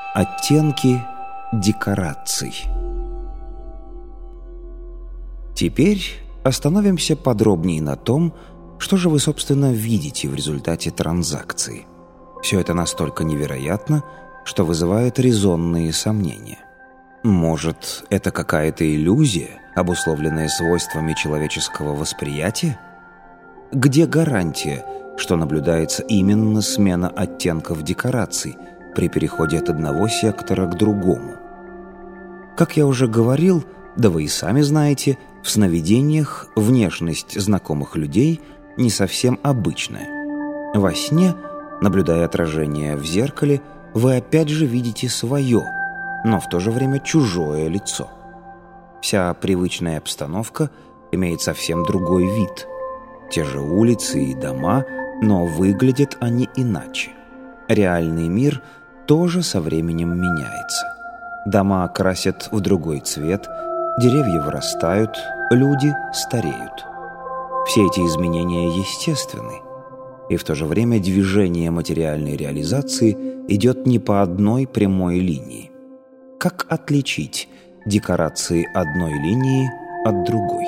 Оттенки декораций. Теперь остановимся подробнее на том, что же вы, собственно, видите в результате транзакции. Все это настолько невероятно, что вызывает резонные сомнения. Может, это какая-то иллюзия, обусловленная свойствами человеческого восприятия? Где гарантия, что наблюдается именно смена оттенков декораций при переходе от одного сектора к другому? Как я уже говорил, да вы и сами знаете, в сновидениях внешность знакомых людей не совсем обычная. Во сне, наблюдая отражение в зеркале, вы опять же видите свое, но в то же время чужое лицо. Вся привычная обстановка имеет совсем другой вид. Те же улицы и дома, но выглядят они иначе. Реальный мир тоже со временем меняется. Дома красят в другой цвет, деревья вырастают, люди стареют. Все эти изменения естественны. И в то же время движение материальной реализации идет не по одной прямой линии. Как отличить декорации одной линии от другой?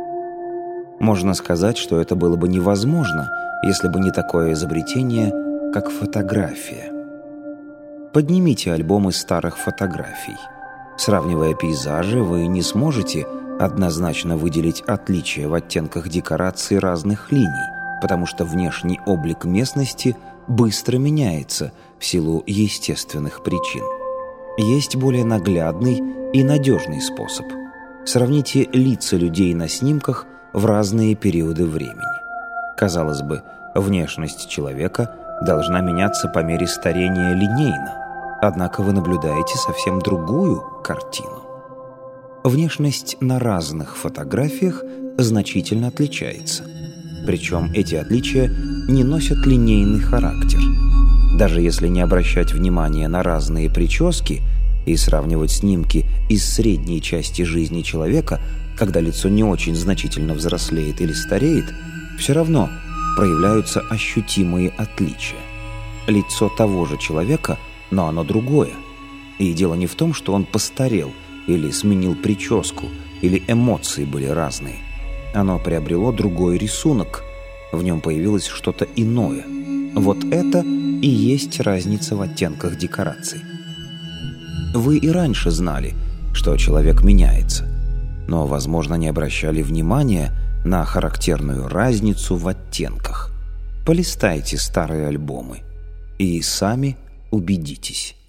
Можно сказать, что это было бы невозможно, если бы не такое изобретение, как фотография. Поднимите альбомы старых фотографий. Сравнивая пейзажи, вы не сможете однозначно выделить отличия в оттенках декораций разных линий, потому что внешний облик местности быстро меняется в силу естественных причин. Есть более наглядный и надежный способ. Сравните лица людей на снимках в разные периоды времени. Казалось бы, внешность человека должна меняться по мере старения линейно, однако вы наблюдаете совсем другую картину. Внешность на разных фотографиях значительно отличается. Причем эти отличия не носят линейный характер. Даже если не обращать внимания на разные прически и сравнивать снимки из средней части жизни человека, когда лицо не очень значительно взрослеет или стареет, все равно проявляются ощутимые отличия. Лицо того же человека, но оно другое. И дело не в том, что он постарел или сменил прическу, или эмоции были разные. Оно приобрело другой рисунок, в нем появилось что-то иное. Вот это и есть разница в оттенках декораций. Вы и раньше знали, что человек меняется, но, возможно, не обращали внимания на характерную разницу в оттенках. Полистайте старые альбомы и сами убедитесь.